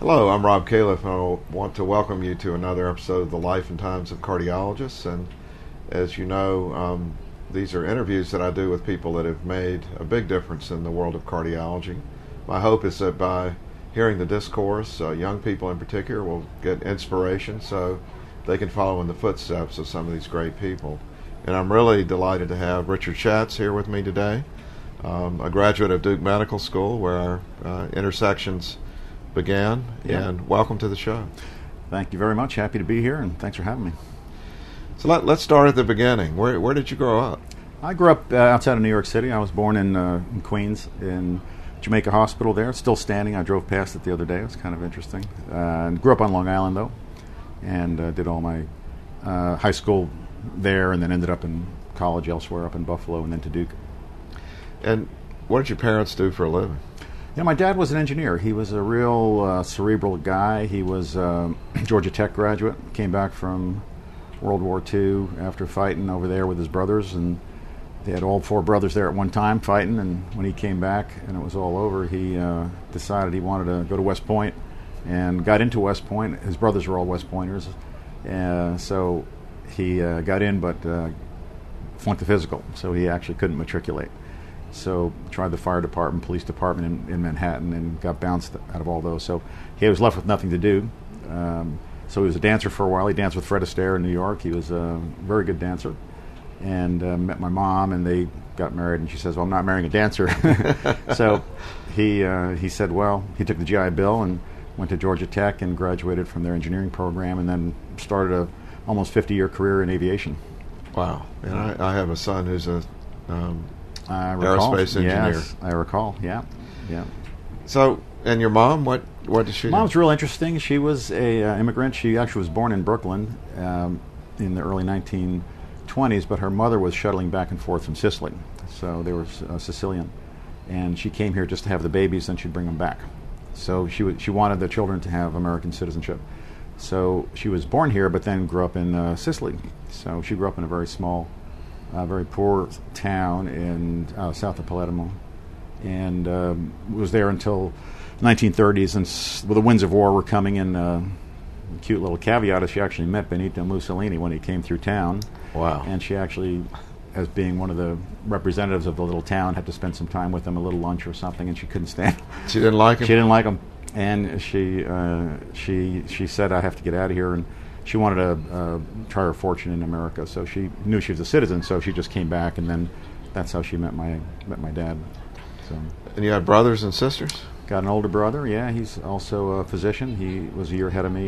Hello, I'm Rob Califf, and I want to welcome you to another episode of The Life and Times of Cardiologists. And as you know, these are interviews that I do with people that have made a big difference in the world of cardiology. My hope is that by hearing the discourse, young people in particular will get inspiration so they can follow in the footsteps of some of these great people. And I'm really delighted to have Richard Schatz here with me today, a graduate of Duke Medical School where our intersections began, and welcome to the show. Thank you very much. Happy to be here, and thanks for having me. So let's start at the beginning. Where did you grow up? I grew up outside of New York City. I was born in Queens, in Jamaica Hospital there. It's still standing. I drove past it the other day. It was kind of interesting. Grew up on Long Island, though, and did all my high school there, and then ended up in college elsewhere, up in Buffalo, and then to Duke. And what did your parents do for a living? Yeah, my dad was an engineer. He was a real cerebral guy. He was a Georgia Tech graduate, came back from World War II after fighting over there with his brothers, and they had all four brothers there at one time fighting, and when he came back and it was all over, he decided he wanted to go to West Point and got into West Point. His brothers were all West Pointers, so he got in but flunked the physical, so he actually couldn't matriculate. So tried the fire department, police department in Manhattan, and got bounced out of all those. So he was left with nothing to do. So he was a dancer for a while. He danced with Fred Astaire in New York. He was a very good dancer. And met my mom, and they got married. And she says, "Well, I'm not marrying a dancer." So he said, well, he took the GI Bill and went to Georgia Tech and graduated from their engineering program, and then started a almost 50-year career in aviation. Wow. And I have a son who's a aerospace engineer. Yes, I recall. Yeah. So, and your mom, what did she do? Mom's real interesting. She was a immigrant. She actually was born in Brooklyn in the early 1920s, but her mother was shuttling back and forth from Sicily, so they were Sicilian, and she came here just to have the babies, then she'd bring them back. So she wanted the children to have American citizenship. So she was born here, but then grew up in Sicily. So she grew up in a very small, very poor town in south of Palermo, and was there until 1930s. And the winds of war were coming. And cute little caveat is she actually met Benito Mussolini when he came through town. Wow! And she actually, as being one of the representatives of the little town, had to spend some time with him, a little lunch or something, and she couldn't stand. She didn't like him. She didn't like him, and she said, "I have to get out of here." And she wanted to try her fortune in America, so she knew she was a citizen, so she just came back, and then that's how she met my dad. So. And you had brothers and sisters? Got an older brother, yeah. He's also a physician. He was a year ahead of me,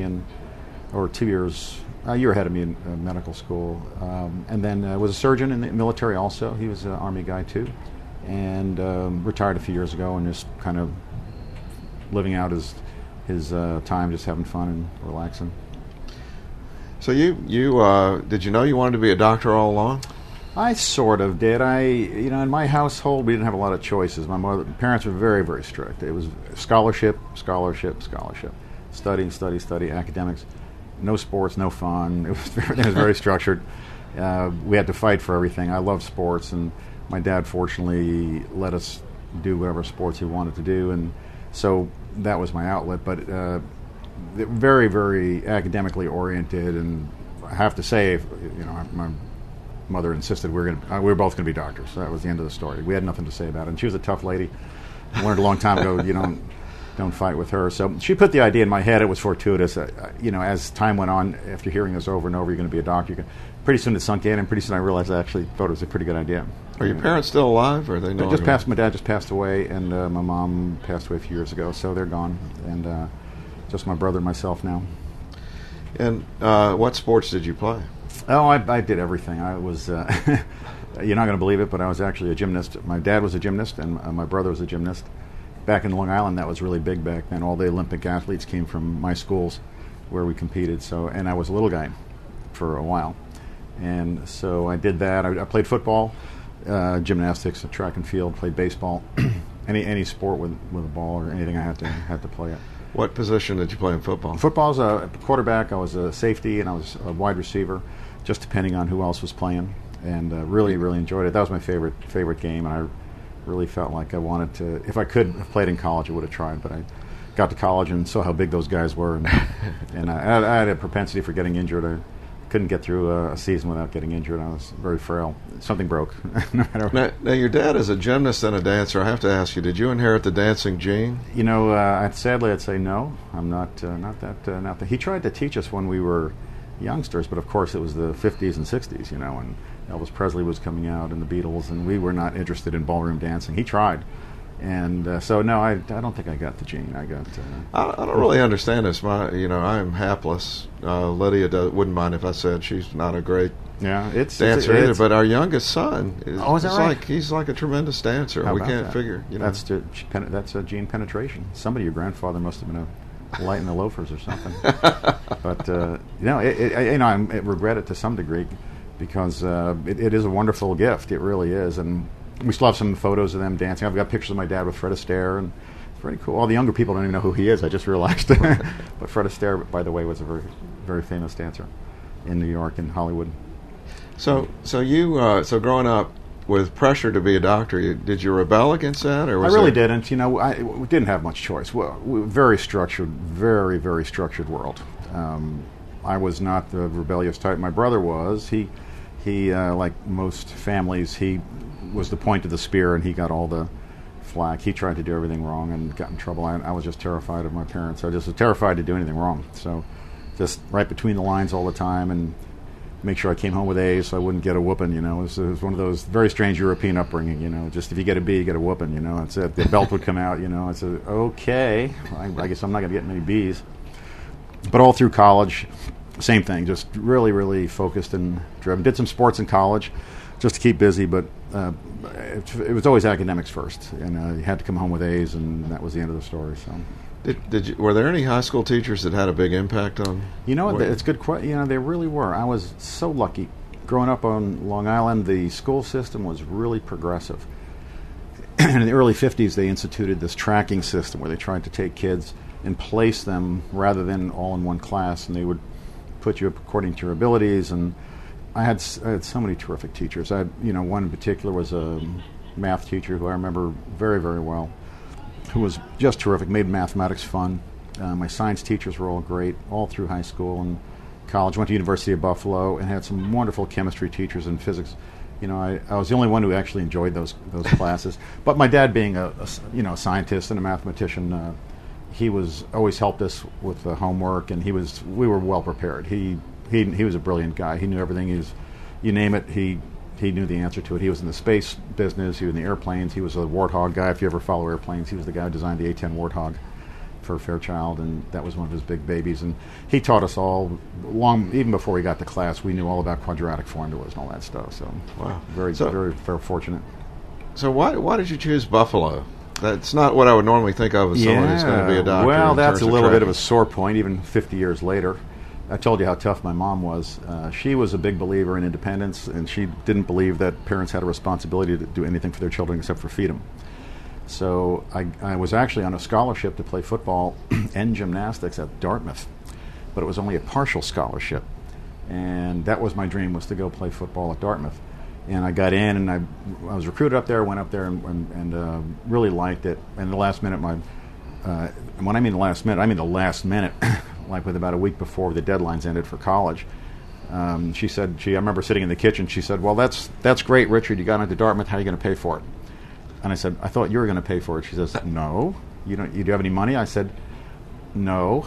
a year ahead of me in medical school, and then was a surgeon in the military also. He was an Army guy too, and retired a few years ago, and just kind of living out his time, just having fun and relaxing. So you did you know you wanted to be a doctor all along? I sort of did. In my household, we didn't have a lot of choices. Parents were very, very strict. It was scholarship, study, academics. No sports, no fun. Everything was very structured. We had to fight for everything. I loved sports, and my dad fortunately let us do whatever sports he wanted to do, and so that was my outlet. But very, very academically oriented, and I have to say, my mother insisted we were both going to be doctors. So that was the end of the story. We had nothing to say about it. And she was a tough lady. I learned a long time ago, don't fight with her. So she put the idea in my head. It was fortuitous. As time went on, after hearing this over and over, you're going to be a doctor. Pretty soon it sunk in, and pretty soon I realized I actually thought it was a pretty good idea. Are your parents still alive, or are they no longer? My dad just passed away, and my mom passed away a few years ago, so they're gone. And just my brother and myself now. And what sports did you play? Oh, I did everything. I was, you're not going to believe it, but I was actually a gymnast. My dad was a gymnast, and my brother was a gymnast. Back in Long Island, that was really big back then. All the Olympic athletes came from my schools where we competed. So, and I was a little guy for a while. And so I did that. I played football, gymnastics, track and field, played baseball, any sport with a ball or anything I had to play it. What position did you play in football? Football, I was a quarterback, I was a safety, and I was a wide receiver, just depending on who else was playing. And really, really enjoyed it. That was my favorite game, and I really felt like I wanted to. If I could have played in college, I would have tried, but I got to college and saw how big those guys were, and I had a propensity for getting injured. I couldn't get through a season without getting injured. I was very frail. Something broke. Now, your dad is a gymnast and a dancer. I have to ask you, did you inherit the dancing gene? You know, sadly, I'd say no. I'm not that. He tried to teach us when we were youngsters, but of course it was the 50s and 60s, you know, and Elvis Presley was coming out and the Beatles, and we were not interested in ballroom dancing. He tried. And so, no, I don't think I got the gene. I don't really understand this. I'm hapless. Lydia wouldn't mind if I said she's not a great dancer either. But our youngest son, is that right? He's like a tremendous dancer. We can't figure. That's a gene penetration. Somebody, your grandfather must have been a light in the loafers or something. But I regret it to some degree because it is a wonderful gift. It really is, and we still have some photos of them dancing. I've got pictures of my dad with Fred Astaire, and it's pretty cool. All the younger people don't even know who he is. I just realized. But Fred Astaire, by the way, was a very, very famous dancer in New York and Hollywood. So you growing up with pressure to be a doctor, did you rebel against that, or was I really didn't. You know, we didn't have much choice. Well, we were very structured, very, very structured world. I was not the rebellious type. My brother was. He like most families, he was the point of the spear, and he got all the flack. He tried to do everything wrong and got in trouble. I was just terrified of my parents. I just was terrified to do anything wrong. So just right between the lines all the time and make sure I came home with A's so I wouldn't get a whooping, you know. It was one of those very strange European upbringing, you know. Just if you get a B, you get a whooping, you know. That's it. The belt would come out, you know. I said, okay, I guess I'm not going to get many B's. But all through college, same thing, just really, really focused and driven. Did some sports in college just to keep busy, but it was always academics first, and you had to come home with A's, and that was the end of the story. So, were there any high school teachers that had a big impact on? You know, it's good. You know, they really were. I was so lucky. Growing up on Long Island, the school system was really progressive. In the early 50s, they instituted this tracking system where they tried to take kids and place them rather than all in one class, and they would put you up according to your abilities. And I had so many terrific teachers. One in particular was a math teacher who I remember very, very well, who was just terrific, made mathematics fun. My science teachers were all great, all through high school and college. Went to University of Buffalo and had some wonderful chemistry teachers and physics. You know, I was the only one who actually enjoyed those classes. But my dad, being a scientist and a mathematician, he was always helped us with the homework, and we were well prepared. He was a brilliant guy. He knew everything. You name it, he knew the answer to it. He was in the space business. He was in the airplanes. He was a Warthog guy. If you ever follow airplanes, he was the guy who designed the A-10 Warthog for Fairchild, and that was one of his big babies. And he taught us all even before we got to class. We knew all about quadratic formulas and all that stuff. So, wow, very fortunate. So why did you choose Buffalo? That's not what I would normally think of as someone who's going to be a doctor. Well, that's a little bit of a sore point, even 50 years later. I told you how tough my mom was. She was a big believer in independence, and she didn't believe that parents had a responsibility to do anything for their children except for feed them. So I was actually on a scholarship to play football and gymnastics at Dartmouth, but it was only a partial scholarship. And that was my dream, was to go play football at Dartmouth. And I got in, and I was recruited up there, went up there and really liked it. And the last minute, when I mean the last minute, I mean the last minute, like with about a week before the deadlines ended for college. She said, I remember sitting in the kitchen, she said, well, that's great, Richard, you got into Dartmouth, how are you going to pay for it? And I said, I thought you were going to pay for it. She says, no, you do you have any money? I said, no.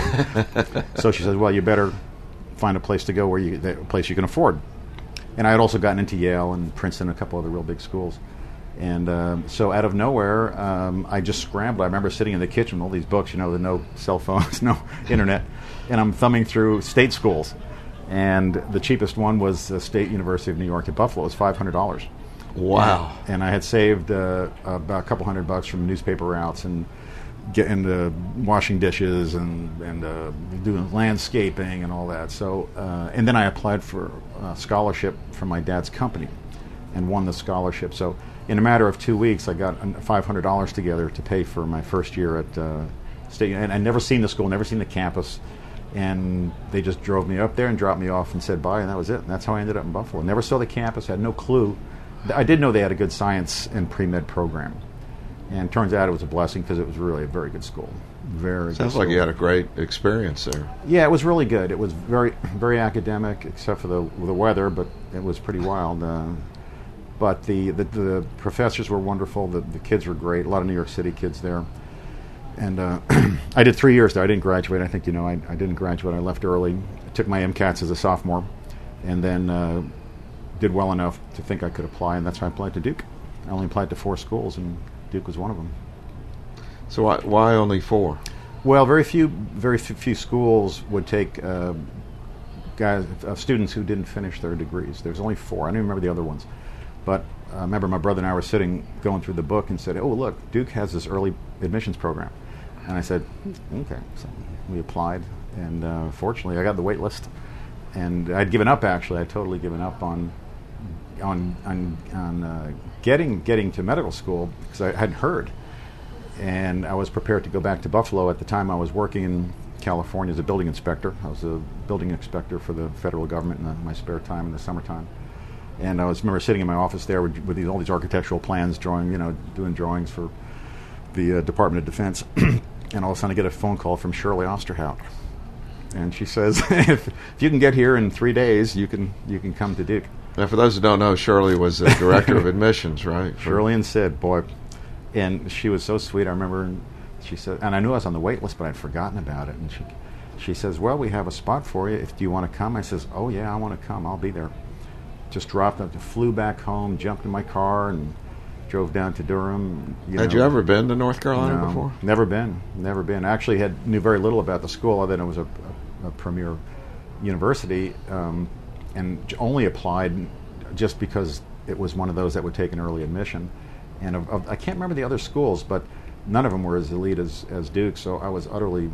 So she says, well, you better find a place to go a place you can afford. And I had also gotten into Yale and Princeton and a couple other real big schools. And so out of nowhere, I just scrambled. I remember sitting in the kitchen with all these books, the no cell phones, no internet, and I'm thumbing through state schools. And the cheapest one was the State University of New York at Buffalo. It was $500. Wow. And I had saved about a couple $100 from newspaper routes and getting into washing dishes and doing landscaping and all that. So, and then I applied for a scholarship from my dad's company and won the scholarship. So in a matter of 2 weeks, I got $500 together to pay for my first year at State. And I'd never seen the school, never seen the campus. And they just drove me up there and dropped me off and said bye, and that was it. And that's how I ended up in Buffalo. Never saw the campus, had no clue. I did know they had a good science and pre-med program. And it turns out it was a blessing because it was really a very good school. Very Sounds good like you school. had a great experience there. Yeah, it was really good. It was very, very academic, except for the weather, but it was pretty wild. But the professors were wonderful. The kids were great. A lot of New York City kids there. And I did 3 years there. I didn't graduate. I think you know I didn't graduate. I left early. I took my MCATs as a sophomore, and then did well enough to think I could apply, and that's why I applied to Duke. I only applied to 4 schools, and Duke was one of them. So why only 4? Well, very few schools would take students who didn't finish their degrees. There's only 4. I don't even remember the other ones. But I remember my brother and I were sitting, going through the book, and said, "Oh, look, Duke has this early admissions program." And I said, "Okay." So we applied, and fortunately, I got the wait list. And I'd given up. Actually, I'd totally given up on getting to medical school because I hadn't heard. And I was prepared to go back to Buffalo. At the time, I was working in California as a building inspector. I was a building inspector for the federal government in my spare time in the summertime. And I remember sitting in my office there with all these architectural plans, doing drawings for the Department of Defense. And all of a sudden, I get a phone call from Shirley Osterhout, and she says, "If you can get here in 3 days, you can come to Duke." Now, for those who don't know, Shirley was the director of admissions, right? Shirley and Sid, boy. And she was so sweet. I remember she said, and I knew I was on the wait list, but I'd forgotten about it. And she says, "Well, we have a spot for you. Do you want to come?" I says, "Oh, yeah, I want to come. I'll be there." Just dropped up, flew back home, jumped in my car, and drove down to Durham. Had you ever been to North Carolina No, before? Never been. I actually knew very little about the school, other than it was a premier university, and only applied just because it was one of those that would take an early admission. And I can't remember the other schools, but none of them were as elite as Duke, so I was utterly,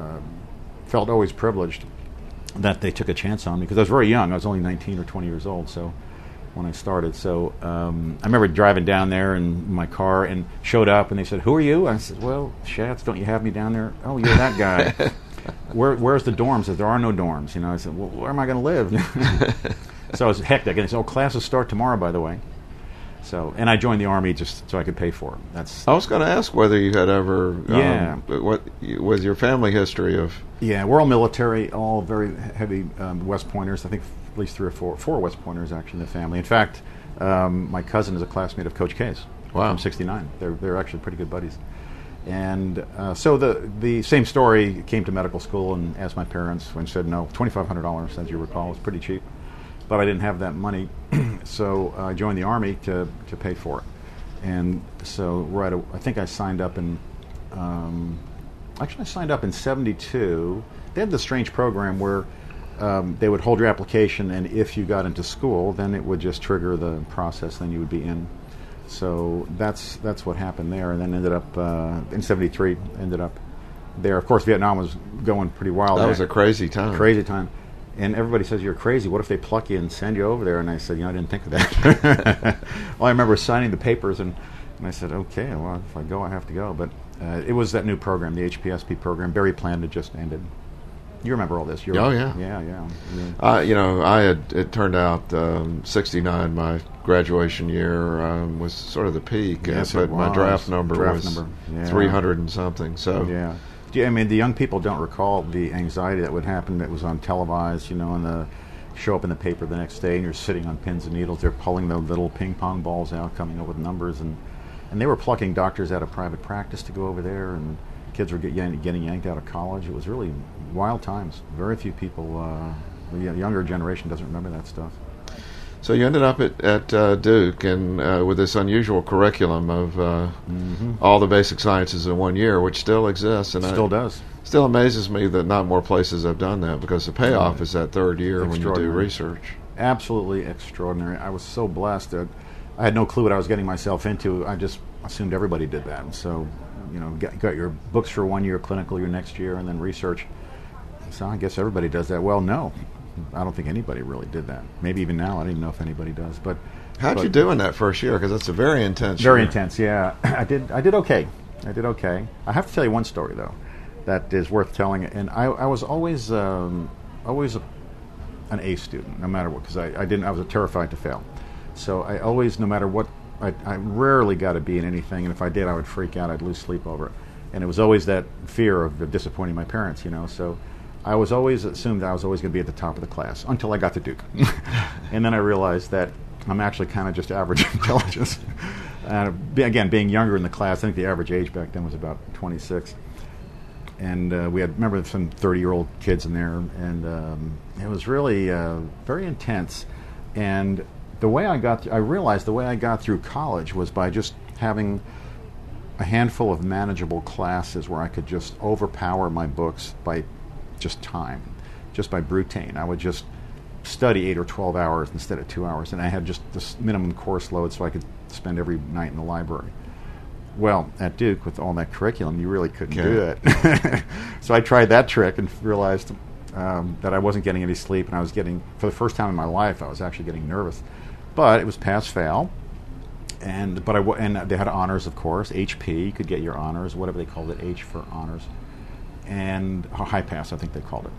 felt always privileged that they took a chance on me, because I was very young. I was only 19 or 20 years old, so when I started. So I remember driving down there in my car and showed up, and they said, "Who are you?" I said, "Well, Schatz, don't you have me down there?" "Oh, you're that guy." Where's the dorms? I said, "There are no dorms." I said, "Well, where am I going to live?" So it was hectic. And they said, "Oh, classes start tomorrow, by the way." So, and I joined the Army just so I could pay for it. I was going to ask whether you had ever, what was your family history of? Yeah, we're all military, all very heavy West Pointers. I think at least 3 or 4 West Pointers actually in the family. In fact, my cousin is a classmate of Coach K's. Wow. From '69. They're actually pretty good buddies. And so the same story. Came to medical school and asked my parents, and said no. $2,500, as you recall, was pretty cheap. But I didn't have that money, so I joined the Army to pay for it. And so I think I signed up in, actually I signed up in '72. They had this strange program where they would hold your application, and if you got into school, then it would just trigger the process, then you would be in. So that's what happened there, and then ended up, in '73, ended up there. Of course, Vietnam was going pretty wild. That was a crazy time. Crazy time. And everybody says, "You're crazy. What if they pluck you and send you over there?" And I said, I didn't think of that. Well, I remember signing the papers, and I said, "Okay, well, if I go, I have to go." But it was that new program, the HPSP program. Barry Plan had just ended. You remember all this? Oh, yeah. Yeah. It turned out '69, my graduation year, was sort of the peak. Yes, but it was. my draft number was 300 and something. So yeah. I mean, the young people don't recall the anxiety that would happen. That was on televised, and the show up in the paper the next day, and you're sitting on pins and needles. They're pulling the little ping pong balls out, coming up with numbers, and they were plucking doctors out of private practice to go over there, and kids were getting yanked out of college. It was really wild times. Very few people, the younger generation doesn't remember that stuff. So you ended up at Duke, and with this unusual curriculum of all the basic sciences in 1 year, which still exists. And still does. Still amazes me that not more places have done that, because the payoff is that third year when you do research. Absolutely extraordinary. I was so blessed that I had no clue what I was getting myself into. I just assumed everybody did that. And so, got your books for 1 year, clinical your next year, and then research. So I guess everybody does that. Well, no. I don't think anybody really did that. Maybe even now, I don't even know if anybody does. But how'd you do in that first year? Because it's a very intense year. Very year. Intense, yeah. I did okay. I have to tell you one story, though, that is worth telling. And I was always an A student, no matter what, because I was terrified to fail. So I always, no matter what, I rarely got a B in anything. And if I did, I would freak out. I'd lose sleep over it. And it was always that fear of disappointing my parents, So I was always assumed that I was always going to be at the top of the class until I got to Duke. And then I realized that I'm actually kind of just average intelligence. Again, being younger in the class, I think the average age back then was about 26. And we had, remember, some 30-year-old kids in there, and it was really very intense. And I realized the way I got through college was by just having a handful of manageable classes where I could just overpower my books by just time, just by brutane. I would just study 8 or 12 hours instead of 2 hours, and I had just this minimum course load so I could spend every night in the library. Well, at Duke, with all that curriculum, you really couldn't do it. So I tried that trick and realized that I wasn't getting any sleep, and I was getting, for the first time in my life, I was actually getting nervous. But it was pass-fail. And they had honors, of course. HP, you could get your honors, whatever they called it, H for honors, and high pass, I think they called it.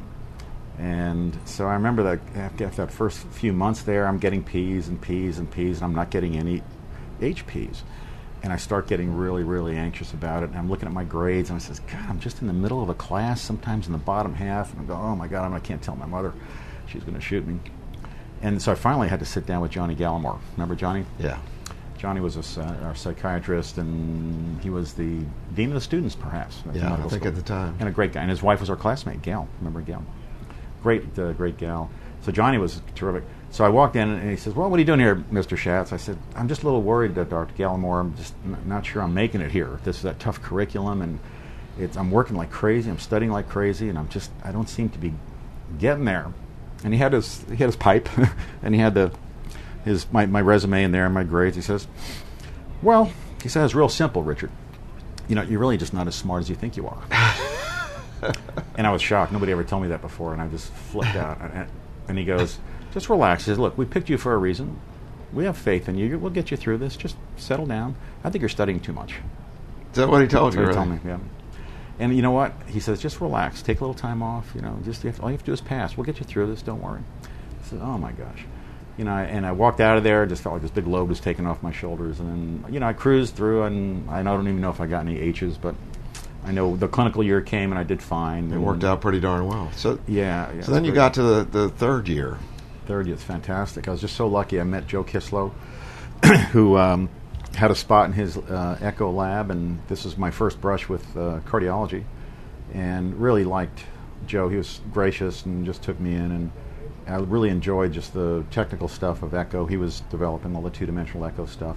And so I remember that after that first few months there, I'm getting P's and P's and P's, and I'm not getting any HPs. And I start getting really, really anxious about it. And I'm looking at my grades, and I says, God, I'm just in the middle of a class, sometimes in the bottom half, and I go, oh my God, I can't tell my mother, she's going to shoot me. And so I finally had to sit down with Johnny Gallimore. Remember Johnny? Yeah. Johnny was our psychiatrist, and he was the dean of the students, perhaps. Yeah, I think at the time. And a great guy. And his wife was our classmate, Gail. Remember Gail? Great gal. So Johnny was terrific. So I walked in, and he says, well, what are you doing here, Mr. Schatz? I said, I'm just a little worried, Dr. Gallimore. I'm just not sure I'm making it here. This is that tough curriculum, and I'm working like crazy. I'm studying like crazy, and I don't seem to be getting there. And he had his pipe, and he had my resume in there and my grades. He says, well, it's real simple, Richard. You're really just not as smart as you think you are. And I was shocked. Nobody ever told me that before, and I just flipped out. And he goes, just relax. He says, look, we picked you for a reason. We have faith in you. We'll get you through this. Just settle down. I think you're studying too much. Is that what he told you? He told me, yeah. And you know what? He says, just relax. Take a little time off. All you have to do is pass. We'll get you through this. Don't worry. I said, oh, my gosh. And I walked out of there, just felt like this big load was taken off my shoulders. And then, I cruised through, and I don't even know if I got any H's, but I know the clinical year came, and I did fine. It worked out pretty darn well. So yeah. So then you got to the third year. Third year, it's fantastic. I was just so lucky. I met Joe Kislow, who had a spot in his echo lab, and this was my first brush with cardiology, and really liked Joe. He was gracious and just took me in, and I really enjoyed just the technical stuff of echo. He was developing all the two-dimensional echo stuff.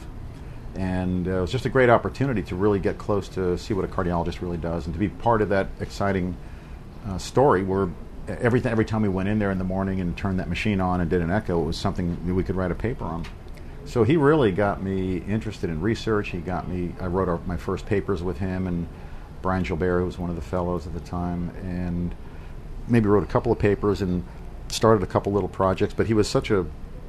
And it was just a great opportunity to really get close to see what a cardiologist really does, and to be part of that exciting story where every time we went in there in the morning and turned that machine on and did an echo, it was something that we could write a paper on. So he really got me interested in research. I wrote my first papers with him and Brian Gilbert, who was one of the fellows at the time, and maybe wrote a couple of papers and started a couple little projects. But he was such a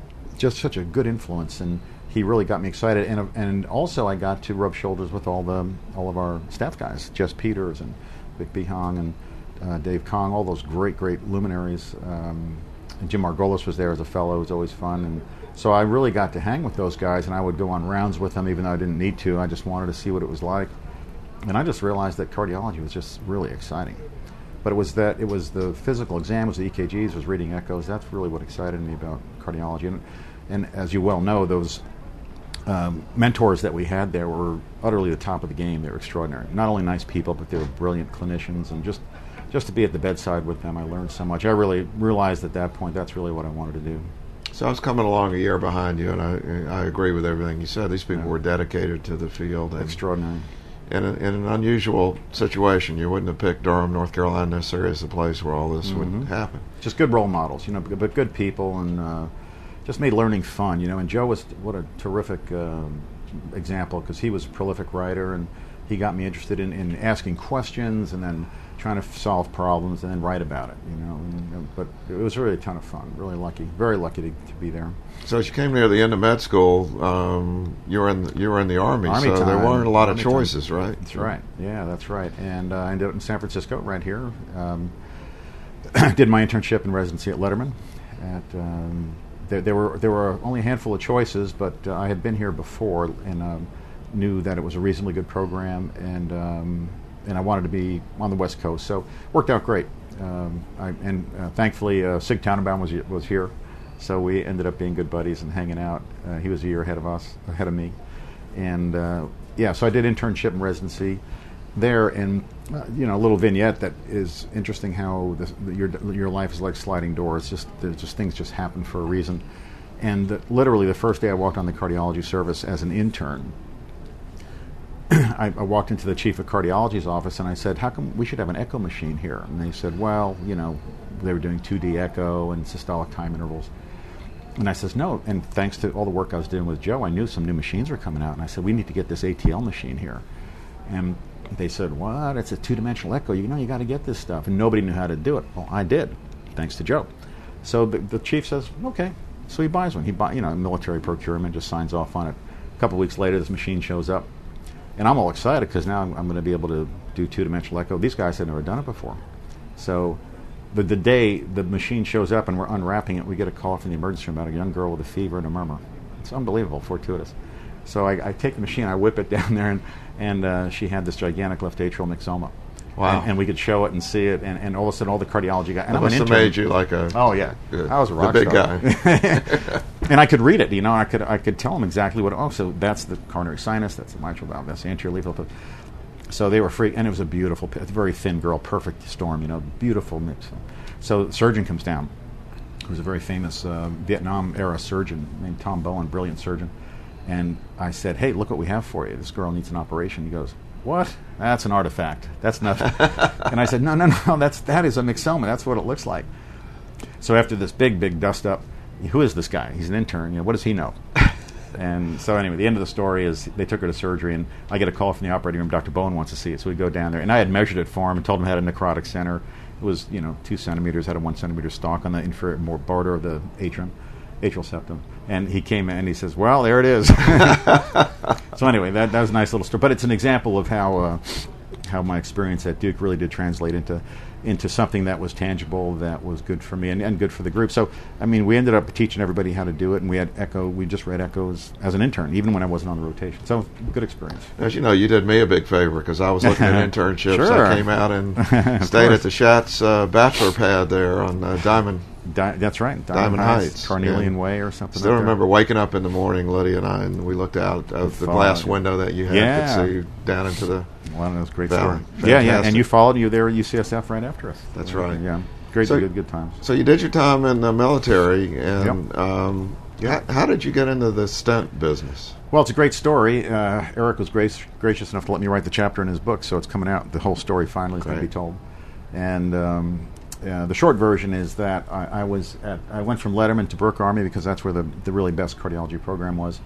good influence, and he really got me excited. And also I got to rub shoulders with all of our staff guys, Jess Peters and Vic Behong and Dave Kong, all those great luminaries. And Jim Margolis was there as a fellow. It was always fun. And so I really got to hang with those guys, and I would go on rounds with them even though I didn't need to. I just wanted to see what it was like. And I just realized that cardiology was just really exciting. But it was the physical exam, was the EKGs, was reading echoes. That's really what excited me about cardiology. And as you well know, those mentors that we had there were utterly the top of the game. They were extraordinary. Not only nice people, but they were brilliant clinicians. And just to be at the bedside with them, I learned so much. I really realized at that point that's really what I wanted to do. So I was coming along a year behind you, and I agree with everything you said. These people were dedicated to the field. And extraordinary. In an unusual situation, you wouldn't have picked Durham, North Carolina necessarily as the place where all this would happen. Just good role models, but good people, and just made learning fun, And Joe was what a terrific example, because he was a prolific writer, and he got me interested in asking questions and then trying to solve problems and then write about it, But it was really a ton of fun. Really lucky, very lucky to be there. So as you came near the end of med school, you were in the Army so time. There weren't a lot of choices, right? That's right. Yeah, that's right. And I ended up in San Francisco, right here. Did my internship and residency at Letterman. There were only a handful of choices, but I had been here before and knew that it was a reasonably good program, and and I wanted to be on the West Coast, so worked out great. Thankfully, Sig Tannenbaum was here, so we ended up being good buddies and hanging out. He was a year ahead of me, and so I did internship and residency there, and a little vignette that is interesting how your life is like sliding doors. Just things just happen for a reason. And literally the first day I walked on the cardiology service as an intern, I walked into the chief of cardiology's office and I said, how come we should have an echo machine here? And they said, well, they were doing 2D echo and systolic time intervals. And I says, no, and thanks to all the work I was doing with Joe, I knew some new machines were coming out. And I said, we need to get this ATL machine here. And they said, what? It's a two-dimensional echo. You got to get this stuff. And nobody knew how to do it. Well, I did, thanks to Joe. So the chief says, okay. So he buys one. He military procurement, just signs off on it. A couple of weeks later, this machine shows up. And I'm all excited because now I'm going to be able to do two-dimensional echo. These guys had never done it before. So the day the machine shows up and we're unwrapping it, we get a call from the emergency room about a young girl with a fever and a murmur. It's unbelievable, fortuitous. So I take the machine, I whip it down there, and she had this gigantic left atrial myxoma. Wow. And we could show it and see it, and all of a sudden all the cardiology guys... That must have made you like a... Oh, yeah. I was a rock the big star. guy. And I could read it, I could tell them exactly what... Oh, so that's the coronary sinus, that's the mitral valve, that's the anterior leaflet. So they were freaked, and it was a beautiful, very thin girl, perfect storm, beautiful mix. So the surgeon comes down, who was a very famous Vietnam-era surgeon named Tom Bowen, brilliant surgeon. And I said, hey, look what we have for you. This girl needs an operation. He goes, what? That's an artifact. That's nothing. And I said, no, that is a myxoma. That's what it looks like. So after this big dust up, who is this guy? He's an intern. What does he know? And so anyway, the end of the story is they took her to surgery, and I get a call from the operating room. Dr. Bowen wants to see it. So we go down there. And I had measured it for him and told him it had a necrotic center. It was, 2 centimeters, had a 1 centimeter stalk on the inferior border of the atrial septum. And he came in and he says, well, there it is. So anyway, that was a nice little story. But it's an example of how my experience at Duke really did translate into something that was tangible, that was good for me and good for the group. So, we ended up teaching everybody how to do it, and we had echo. We just read echoes as an intern, even when I wasn't on the rotation. So, good experience. As you know, you did me a big favor because I was looking at internships. Sure. I came out and stayed at the Schatz bachelor pad there on Diamond. That's right. Diamond Heights. Carnelian Way or something Still like remember waking up in the morning, Lydia and I, and we looked out of the glass window that you had could see down into the Well, that was a great valley. story. Yeah, and you followed. You there at UCSF right after us. That's right. Yeah, great, So- good times. So you did your time in the military, and how did you get into the stent business? Well, it's a great story. Eric was gracious enough to let me write the chapter in his book, so it's coming out. The whole story finally is going to be told. And the short version is that I went from Letterman to Brooke Army because that's where the really best cardiology program was.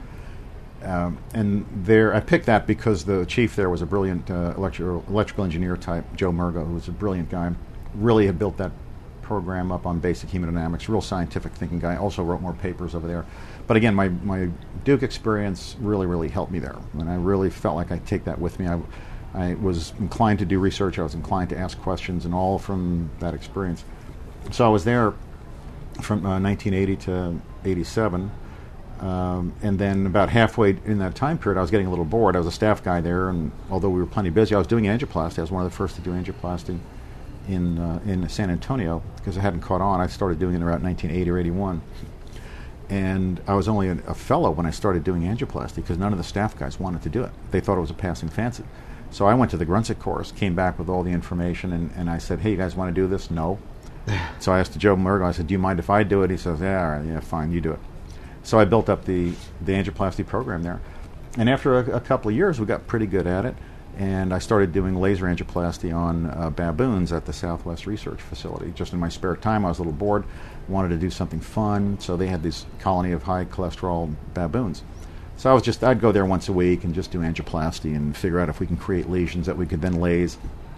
And there, I picked that because the chief there was a brilliant electrical engineer type, Joe Murgo, who was a brilliant guy. Really had built that program up on basic hemodynamics. Real scientific thinking guy. Also wrote more papers over there. But again, my Duke experience really helped me there, and I really felt like I'd take that with me. I was inclined to do research. I was inclined to ask questions, and all from that experience. So I was there from 1980 to 87. And then about halfway in that time period, I was getting a little bored. I was a staff guy there, and although we were plenty busy, I was doing angioplasty. I was one of the first to do angioplasty in San Antonio because I hadn't caught on. I started doing it around 1980 or 81. And I was only a fellow when I started doing angioplasty because none of the staff guys wanted to do it. They thought it was a passing fancy. So I went to the Grunsik course, came back with all the information, and I said, hey, you guys want to do this? No. So I asked Joe Murgo, I said, do you mind if I do it? He says, yeah, all right, yeah, fine, you do it. So I built up the angioplasty program there. And after a couple of years, we got pretty good at it. And I started doing laser angioplasty on baboons at the Southwest Research Facility. Just in my spare time, I was a little bored, wanted to do something fun. So they had this colony of high cholesterol baboons. So I'd go there once a week and just do angioplasty and figure out if we can create lesions that we could then lase.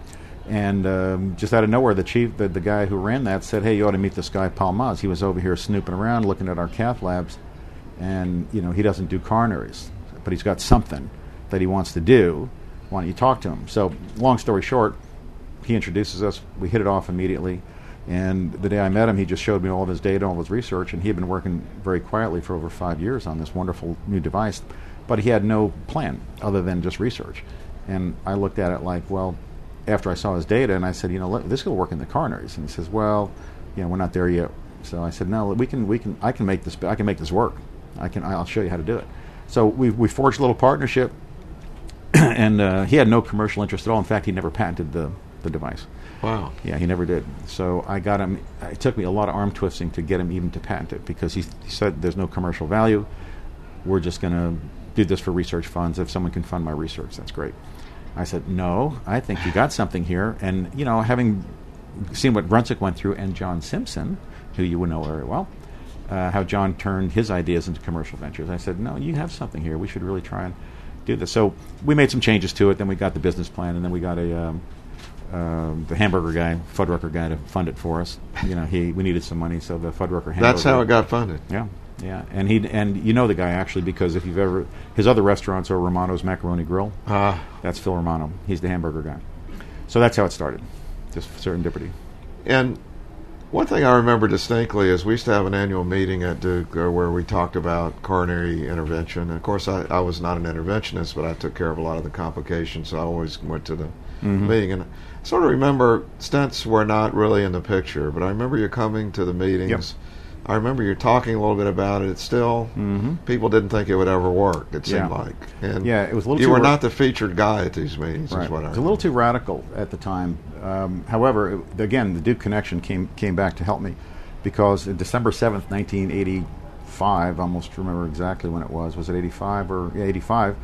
And just out of nowhere, the guy who ran that said, hey, you ought to meet this guy, Paul Maz. He was over here snooping around, looking at our cath labs. And, he doesn't do coronaries, but he's got something that he wants to do. Why don't you talk to him? So, long story short, he introduces us. We hit it off immediately. And the day I met him, he just showed me all of his data, all of his research, and he had been working very quietly for over 5 years on this wonderful new device. But he had no plan other than just research. And I looked at it like, well, after I saw his data, and I said, this will work in the coronaries. And he says, well, we're not there yet. So I said, no, I can make this work. I'll show you how to do it. So we forged a little partnership, and he had no commercial interest at all. In fact, he never patented the device. Wow. Yeah, he never did. So I got him. It took me a lot of arm twisting to get him even to patent it, because he said there's no commercial value. We're just going to do this for research funds. If someone can fund my research, that's great. I said, no, I think you got something here. And, having seen what Brunswick went through, and John Simpson, who you would know very well, how John turned his ideas into commercial ventures, I said, no, you have something here. We should really try and do this. So we made some changes to it. Then we got the business plan, and then we got the hamburger guy, Fuddrucker guy, to fund it for us. We needed some money, so the Fuddrucker hamburger. That's how it got funded. Yeah. Yeah, and the guy actually, because if you've ever, his other restaurants are Romano's Macaroni Grill. That's Phil Romano. He's the hamburger guy. So that's how it started, just serendipity. And one thing I remember distinctly is we used to have an annual meeting at Duke where we talked about coronary intervention. And of course, I was not an interventionist, but I took care of a lot of the complications, so I always went to the meeting. And I sort of remember stents were not really in the picture, but I remember you coming to the meetings. Yep. I remember you talking a little bit about it. It's still, people didn't think it would ever work, it seemed like. And it was a little you too were not the featured guy at these meetings, right. Is what I It was a little too radical at the time. However, again, the Duke connection came back to help me, because December 7th, 1985, I almost remember exactly when it was. Was it 85 or 85?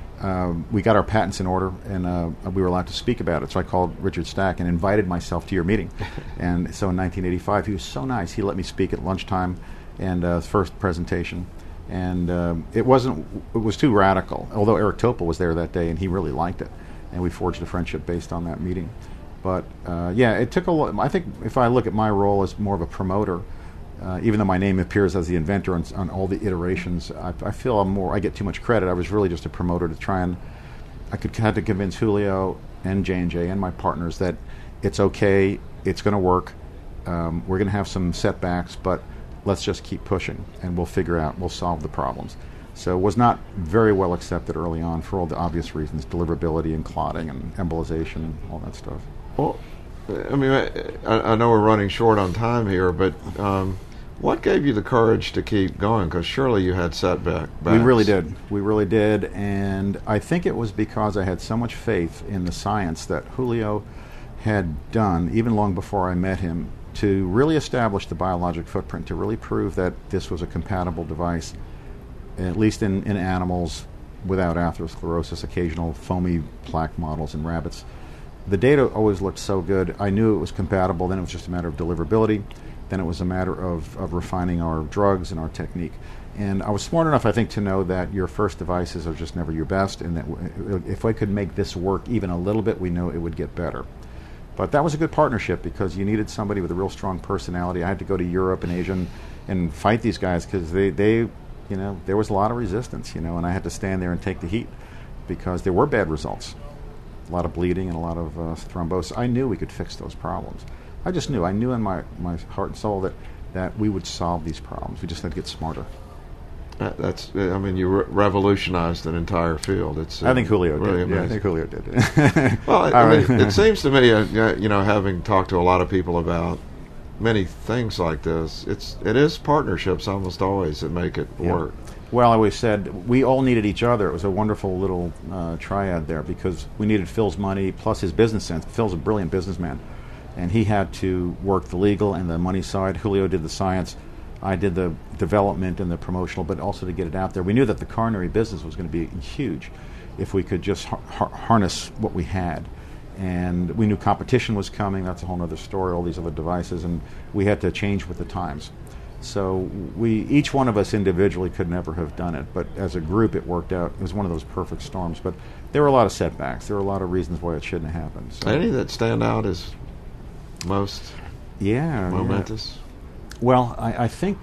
We got our patents in order, and we were allowed to speak about it. So I called Richard Stack and invited myself to your meeting. And so in 1985, he was so nice. He let me speak at lunchtime and first presentation. And it was too radical, although Eric Topol was there that day, and he really liked it. And we forged a friendship based on that meeting. But, it took a lot. I think if I look at my role as more of a promoter, even though my name appears as the inventor on all the iterations, I feel I get too much credit. I was really just a promoter to try and had to convince Julio and J&J and my partners that it's okay, it's going to work, we're going to have some setbacks, but let's just keep pushing and we'll solve the problems. So it was not very well accepted early on for all the obvious reasons, deliverability and clotting and embolization and all that stuff. Well, I mean, I know we're running short on time here, but what gave you the courage to keep going? Because surely you had setbacks. We really did, and I think it was because I had so much faith in the science that Julio had done, even long before I met him, to really establish the biologic footprint, to really prove that this was a compatible device, at least in animals without atherosclerosis, occasional foamy plaque models in rabbits. The data always looked so good. I knew it was compatible. Then it was just a matter of deliverability. Then it was a matter of refining our drugs and our technique. And I was smart enough, I think, to know that your first devices are just never your best, and that if I could make this work even a little bit, we know it would get better. But that was a good partnership, because you needed somebody with a real strong personality. I had to go to Europe and Asia and fight these guys, because they there was a lot of resistance, and I had to stand there and take the heat, because there were bad results. A lot of bleeding and a lot of thrombosis. I knew we could fix those problems. I just knew. I knew in my heart and soul that we would solve these problems. We just had to get smarter. You revolutionized an entire field. I think Julio really did. Amazing. Yeah, I think Julio did. Well, it seems to me, having talked to a lot of people about many things like this, it is partnerships almost always that make it work. Well, I always said we all needed each other. It was a wonderful little triad there, because we needed Phil's money plus his business sense. Phil's a brilliant businessman, and he had to work the legal and the money side. Julio did the science. I did the development and the promotional, but also to get it out there. We knew that the coronary business was going to be huge if we could just harness what we had. And we knew competition was coming. That's a whole other story, all these other devices, and we had to change with the times. So each one of us individually could never have done it, but as a group it worked out. It was one of those perfect storms, but there were a lot of setbacks. There were a lot of reasons why it shouldn't have happened. So. Any that stand out as most momentous? Yeah. Well, I think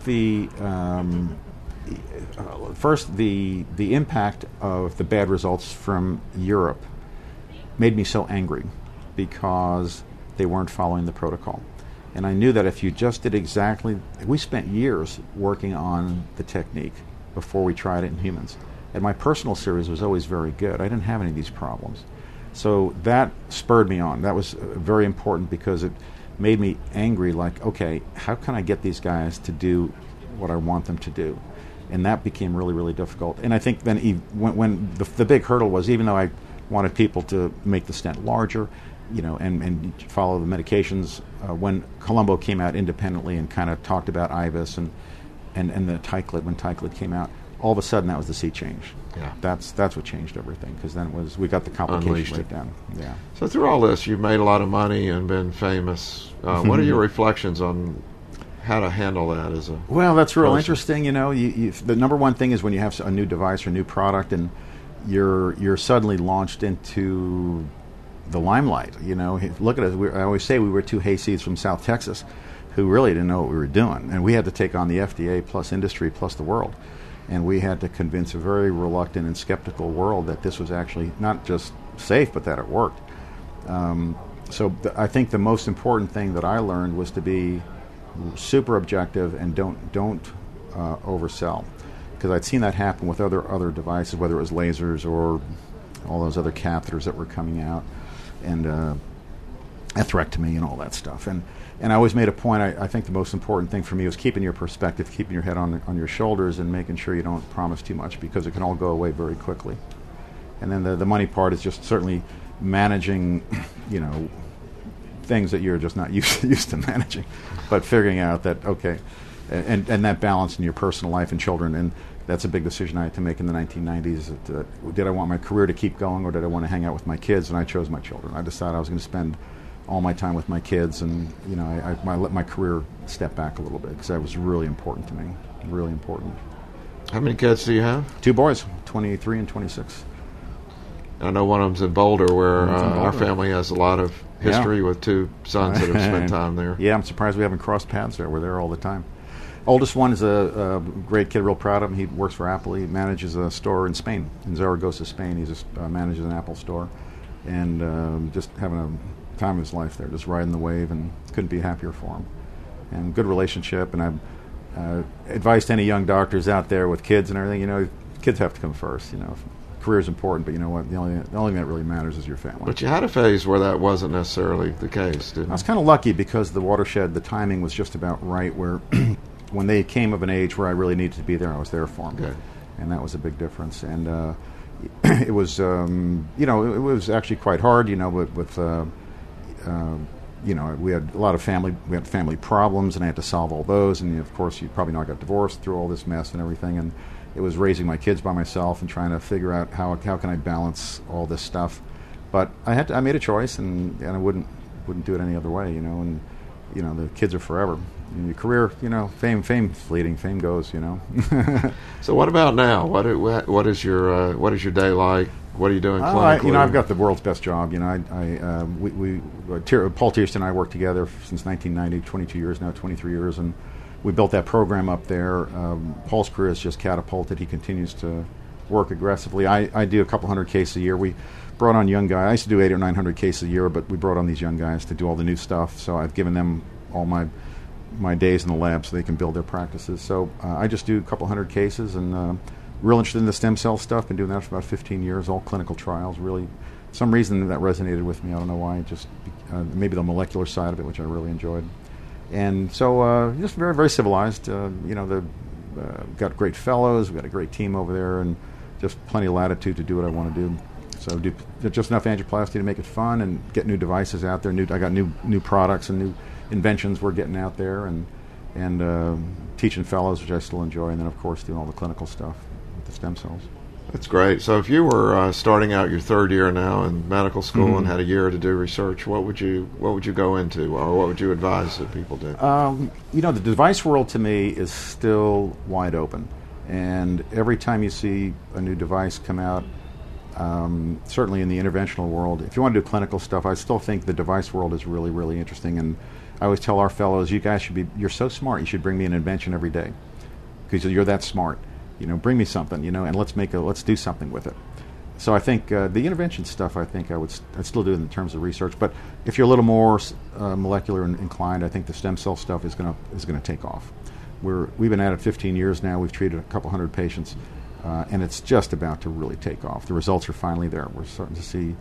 first the impact of the bad results from Europe made me so angry, because they weren't following the protocol. And I knew that if you just did we spent years working on the technique before we tried it in humans. And my personal series was always very good. I didn't have any of these problems. So that spurred me on. That was very important because it made me angry, like, okay, how can I get these guys to do what I want them to do? And that became really, really difficult. And I think then when the big hurdle was, even though I wanted people to make the stent larger, and follow the medications, when Colombo came out independently and kind of talked about IVUS and the TiCLIT, when TiCLIT came out, all of a sudden that was the sea change. Yeah. That's what changed everything, because then we got the complications right down. Yeah. So through all this, you've made a lot of money and been famous. What are your reflections on how to handle that as a Well, that's real person? interesting. The number one thing is when you have a new device or new product and you're suddenly launched into the limelight. Look at us. I always say we were two hayseeds from South Texas who really didn't know what we were doing, and we had to take on the FDA plus industry plus the world, and we had to convince a very reluctant and skeptical world that this was actually not just safe but that it worked. I think the most important thing that I learned was to be super objective and don't oversell, because I'd seen that happen with other devices, whether it was lasers or all those other catheters that were coming out, and atherectomy and all that stuff. And I always made a point. I think the most important thing for me was keeping your perspective, keeping your head on your shoulders, and making sure you don't promise too much, because it can all go away very quickly. And then the money part is just certainly managing, things that you're just not used to managing, but figuring out that, okay, and that balance in your personal life and children. And that's a big decision I had to make in the 1990s. Did I want my career to keep going, or did I want to hang out with my kids? And I chose my children. I decided I was going to spend all my time with my kids, and I let my career step back a little bit, because that was really important to me, really important. How many kids do you have? 2 boys, 23 and 26. I know one of them's in Boulder, where our family has a lot of history with 2 sons that have spent time there. Yeah, I'm surprised we haven't crossed paths there. We're there all the time. Oldest one is a great kid, real proud of him. He works for Apple. He manages a store in Spain, in Zaragoza, Spain. He just manages an Apple store, and just having a time of his life there, just riding the wave, and couldn't be happier for him. And good relationship, and I've advised any young doctors out there with kids and everything, kids have to come first. Career is important, but you know what? The only thing that really matters is your family. But you had a phase where that wasn't necessarily the case, didn't you? I was kind of lucky, because the Watershed, the timing was just about right, where when they came of an age where I really needed to be there, I was there for them. Good. And that was a big difference. And it was, it was actually quite hard, with we had a lot of family problems, and I had to solve all those. And of course, you probably know I got divorced through all this mess and everything. And it was raising my kids by myself and trying to figure out how can I balance all this stuff. But I made a choice, and I wouldn't do it any other way, And the kids are forever. In your career, fame fleeting, fame goes, So what about now? What is your day like? What are you doing clinically? I've got the world's best job. Paul Tiersten and I worked together since 1990, 22 years now, 23 years, and we built that program up there. Paul's career has just catapulted. He continues to work aggressively. I do a couple hundred cases a year. We brought on young guys. I used to do 800 or 900 cases a year, but we brought on these young guys to do all the new stuff. So I've given them all my days in the lab so they can build their practices. So I just do a couple hundred cases, and real interested in the stem cell stuff. Been doing that for about 15 years, all clinical trials. Really, some reason that resonated with me. I don't know why. Just maybe the molecular side of it, which I really enjoyed. And so just very, very civilized. Got great fellows. We've got a great team over there, and just plenty of latitude to do what I want to do. So do just enough angioplasty to make it fun, and get new devices out there. I got new products and new inventions we're getting out there, and teaching fellows, which I still enjoy, and then of course doing all the clinical stuff with the stem cells. That's great. So if you were starting out your 3rd year now in medical school and had a year to do research, what would you go into, or what would you advise that people do? The device world to me is still wide open, and every time you see a new device come out, certainly in the interventional world, if you want to do clinical stuff, I still think the device world is really, really interesting. And I always tell our fellows, you guys you're so smart, you should bring me an invention every day, because you're that smart. Bring me something, and let's do something with it. So I think the intervention stuff, I'd still do it in terms of research. But if you're a little more molecular inclined, I think the stem cell stuff is going to take off. We've been at it 15 years now. We've treated a couple hundred patients, and it's just about to really take off. The results are finally there. We're starting to see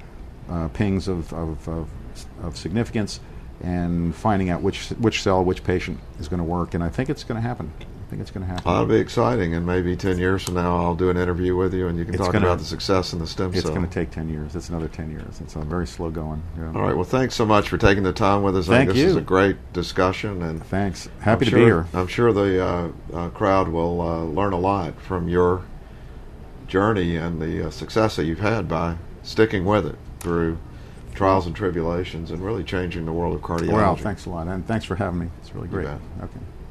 pings of significance, and finding out which cell, which patient is going to work. And I think it's going to happen. That'll be exciting, and maybe 10 years from now I'll do an interview with you and you can talk about the success in the stem cell. It's going to take 10 years. It's another 10 years. It's very slow going. Yeah. All right. Well, thanks so much for taking the time with us. Thank you. This is a great discussion. And thanks. Happy to be here. I'm sure the crowd will learn a lot from your journey and the success that you've had by sticking with it through trials and tribulations and really changing the world of cardiology. Well, thanks a lot. And thanks for having me. It's really great. Okay.